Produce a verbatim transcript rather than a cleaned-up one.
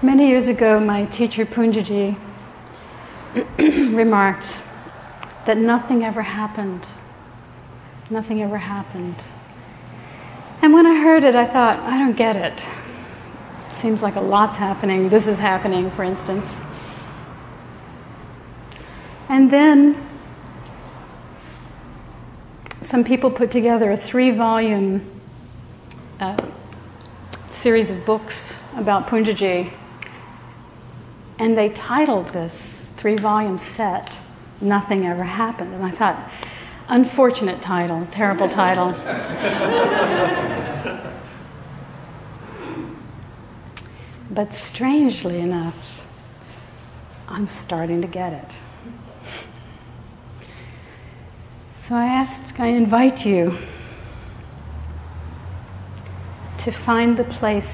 Many years ago, my teacher Poonjaji remarked that nothing ever happened. Nothing ever happened. And when I heard it, I thought, I don't get it. It seems like a lot's happening. This is happening, for instance. And then some people put together a three-volume uh, series of books about Poonjaji, and they titled this three-volume set, Nothing Ever Happened. And I thought, unfortunate title, terrible title. But strangely enough, I'm starting to get it. So I ask, I invite you to find the place